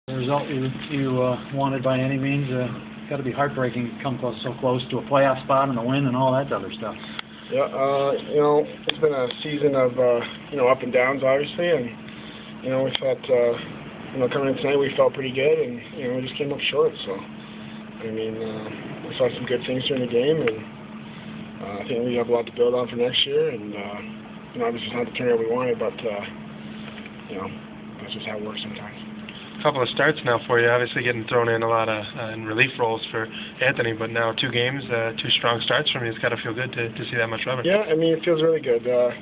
The result you wanted by any means. Got to be heartbreaking to come so close to a playoff spot and a win and all that other stuff. Yeah, it's been a season of up and downs, obviously, and we thought coming in tonight we felt pretty good, and we just came up short. So we saw some good things during the game, and I think we have a lot to build on for next year. And obviously it's not the turnout we wanted, but that's just how it works sometimes. A couple of starts now for you, obviously getting thrown in a lot of in relief roles for Anthony, but now 2 games, 2 strong starts from you. It's got to feel good to see that much rubber. Yeah, it feels really good. Kaz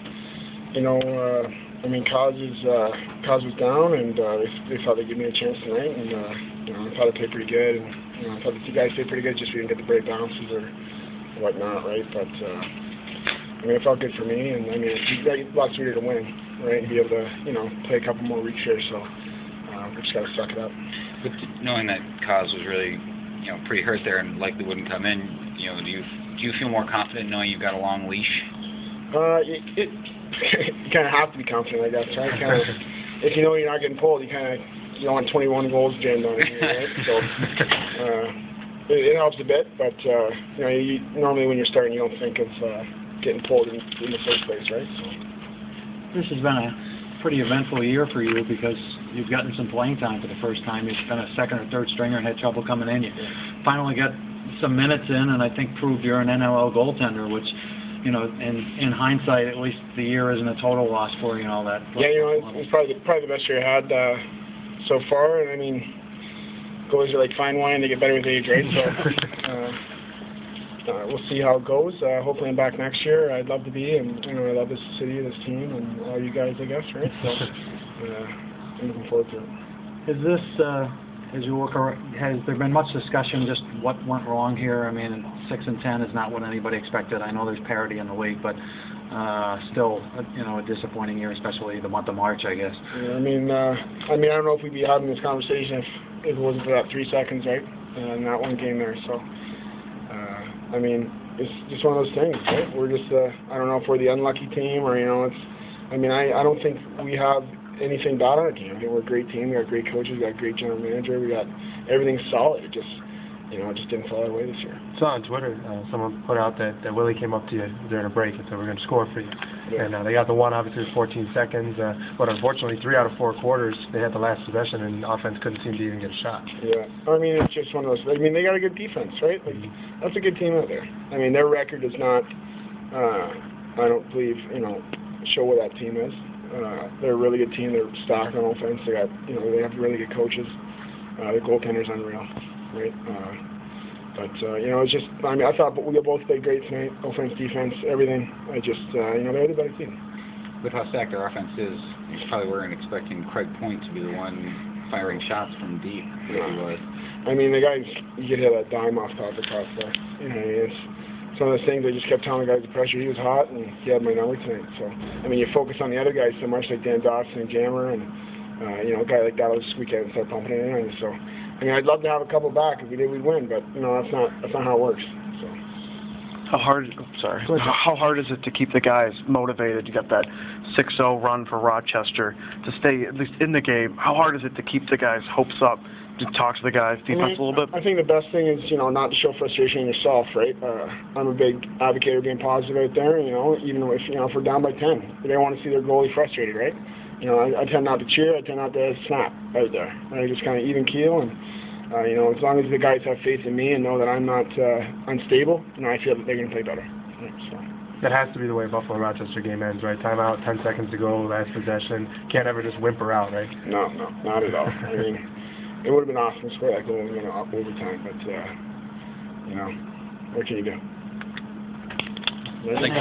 was down, and they thought they'd give me a chance tonight, and I thought I played pretty good, and I thought the 2 guys played pretty good, just we didn't get the break bounces or whatnot, right? But it felt good for me, and it's a lot sweeter to win, right? And be able to play a couple more weeks here, so. We just got to suck it up. But knowing that Kaz was really, pretty hurt there and likely wouldn't come in, do you feel more confident knowing you've got a long leash? You kind of have to be confident, I guess, right? If you know you're not getting pulled, you don't want 21 goals jammed on you, right? So it helps a bit, but normally when you're starting, you don't think of getting pulled in the first place, right? So this has been a pretty eventful year for you because you've gotten some playing time for the first time. You've been a second or third stringer and had trouble coming in. You finally got some minutes in, and I think proved you're an NLL goaltender, which, in hindsight, at least the year isn't a total loss for you and all that. Yeah, it's probably the best year I had so far. And goalies are like fine wine; they get better with age, right? So we'll see how it goes. Hopefully, I'm back next year. I'd love to be, and I love this city, this team, and all you guys, I guess, right? So I'm looking forward to it. Is this, as you look around, has there been much discussion just what went wrong here? 6-10 is not what anybody expected. I know there's parity in the league, but still, a disappointing year, especially the month of March, I guess. Yeah, I don't know if we'd be having this conversation if it wasn't for that 3 seconds, right? In that one game there, so. It's just one of those things, right? We're just, I don't know if we're the unlucky team or, I don't think we have anything bad on our team. I think we're a great team. We got great coaches. We got a great general manager. We got everything solid. It just, it just didn't fall our way this year. I saw on Twitter, someone put out that Willie came up to you during a break and said, we're going to score for you. Yeah. And they got the one, obviously, with 14 seconds. But unfortunately, 3 out of 4 quarters, they had the last possession, and offense couldn't seem to even get a shot. Yeah. It's just one of those. They got a good defense, right? That's a good team out there. Their record does not, I don't believe, show what that team is. They're a really good team. They're stacked on offense. They got, they have really good coaches. Their goaltender's unreal, right? It's just, I thought we both played great tonight, offense, defense, everything. They're the better team. With how stacked their offense is, you probably weren't expecting Craig Point to be the one firing shots from deep. Yeah. The guys, you could hit a dime off top of the cross there. It's some of those things I just kept telling the guys the pressure. He was hot, and he had my number tonight. So, you focus on the other guys so much, like Dan Dawson and Jammer, and, a guy like that will just squeak out and start pumping it in. So, I'd love to have a couple back. If we did, we'd win. But that's not how it works. So. How hard is it to keep the guys motivated? You got that 6-0 run for Rochester to stay at least in the game. How hard is it to keep the guys' hopes up? To talk to the guys' defense a little bit. I think the best thing is not to show frustration in yourself, right? I'm a big advocate of being positive out there. Even if we're down by 10, they want to see their goalie frustrated, right? I tend not to cheer. I tend not to snap out there. I just kind of even keel, and as long as the guys have faith in me and know that I'm not unstable, I feel that they're going to play better. Right, so. That has to be the way Buffalo-Rochester game ends, right? Timeout, 10 seconds to go, last possession. Can't ever just whimper out, right? No, not at all. It would have been awesome to score that goal in overtime, but what can you do?